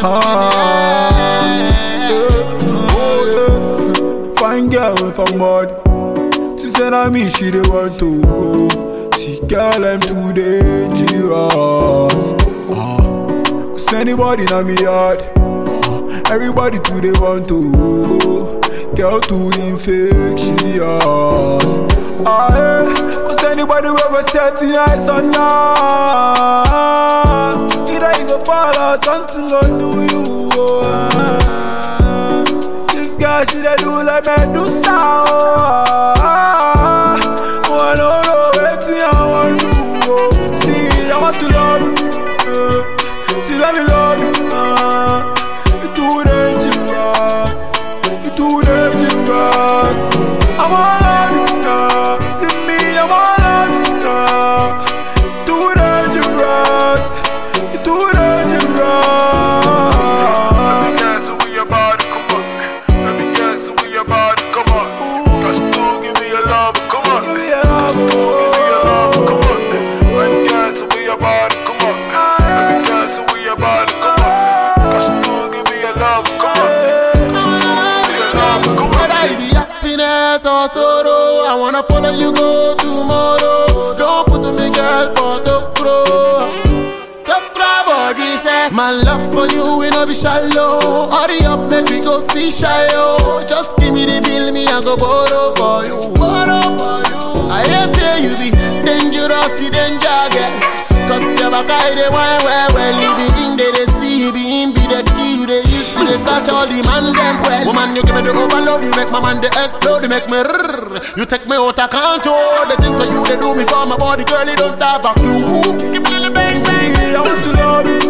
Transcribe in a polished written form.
Fine girl from body. She said I me, she dey want to go. She girl I'm too dangerous. Cause anybody na me yard. Everybody too they want to. Girl too infectious. Cause anybody will go set your eyes on ya. Either you go fall or something go do you. This girl she dey do like Medusa. I don't know wetin I want to do. See, I want to love you. See, let me love you. You too dangerous. You too dangerous. I wanna love you now. See me, I wanna love you now. You too dangerous. You too dangerous. Let me dance with your body, come on. Let me dance with your body, come on. Just to give me your love, come on. Give me your love, Give me your love, come on. Let me dance with your body, come on. Let me dance with your body, come on. Just to give me your love, come on. Whether it be happiness or sorrow, I wanna follow you go tomorrow. Don't put me girl for the pro. The body say my love for you will not be shallow. Hurry up, make we go see Shayo. Just give me the bill, me I go borrow for you. Borrow for you. I hear say you be dangerous, you danger girl. Cause your back I the wine well. You be in there, they see you be in, be the key. You they used to they catch all the man them well. Woman, you give me the overload, you make my man the explode, you make me rrrr. You take me out of control. The things for you they do me for my body, girl, you don't have a clue. See, I want to love you.